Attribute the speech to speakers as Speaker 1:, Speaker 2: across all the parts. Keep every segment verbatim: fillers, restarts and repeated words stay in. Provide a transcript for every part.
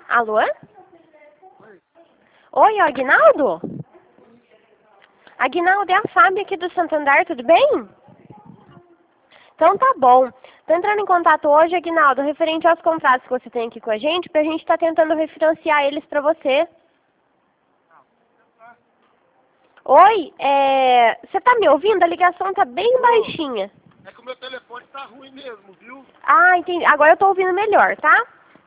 Speaker 1: Alô? Oi, Aguinaldo? Aguinaldo, é a Fábia aqui do Santander, tudo bem? Então tá bom. Tô entrando em contato hoje, Aguinaldo, referente aos contratos que você tem aqui com a gente, pra gente estar tentando refinanciar eles pra você. Oi, é... você tá me ouvindo? A ligação tá bem
Speaker 2: Ô,
Speaker 1: baixinha.
Speaker 2: É que o meu telefone tá ruim mesmo, viu?
Speaker 1: Ah, entendi. Agora eu tô ouvindo melhor, tá?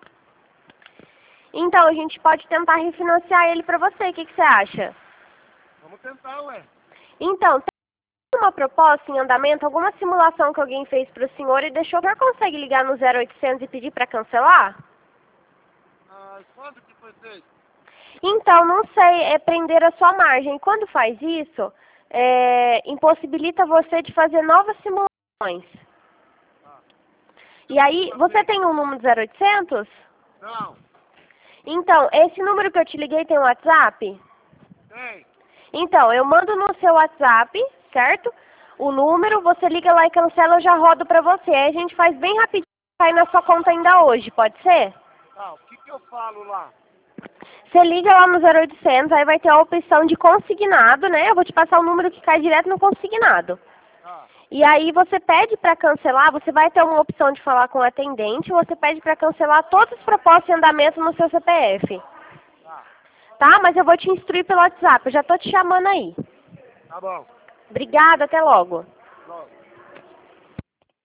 Speaker 1: Então, a gente pode tentar refinanciar ele pra você, o que, que você acha?
Speaker 2: Vamos tentar, ué.
Speaker 1: Então, tem uma proposta em andamento, alguma simulação que alguém fez pro senhor e deixou, o senhor consegue ligar no zero oitocentos e pedir pra cancelar?
Speaker 2: Ah, quando que foi feito?
Speaker 1: Então, não sei, é prender a sua margem. Quando faz isso, é, impossibilita você de fazer novas simulações.
Speaker 2: Ah,
Speaker 1: E aí, você tem um número do zero oitocentos?
Speaker 2: não,
Speaker 1: Então, esse número que eu te liguei tem um WhatsApp?
Speaker 2: tem.
Speaker 1: Então, eu mando no seu WhatsApp, certo? O número, você liga lá e cancela, eu já rodo pra você. Aí a gente faz bem rapidinho, cai na sua conta ainda hoje, pode ser?
Speaker 2: Tá, o que que eu falo lá?
Speaker 1: Você liga lá no zero oitocentos, aí vai ter a opção de consignado, né? Eu vou te passar o número que cai direto no consignado.
Speaker 2: Tá,
Speaker 1: E aí você pede para cancelar, você vai ter uma opção de falar com o atendente, você pede para cancelar todas as propostas em andamento no seu C P F.
Speaker 2: tá,
Speaker 1: Tá? Mas eu vou te instruir pelo WhatsApp, eu já tô te chamando aí.
Speaker 2: tá bom.
Speaker 1: Obrigada, até logo.
Speaker 2: Logo.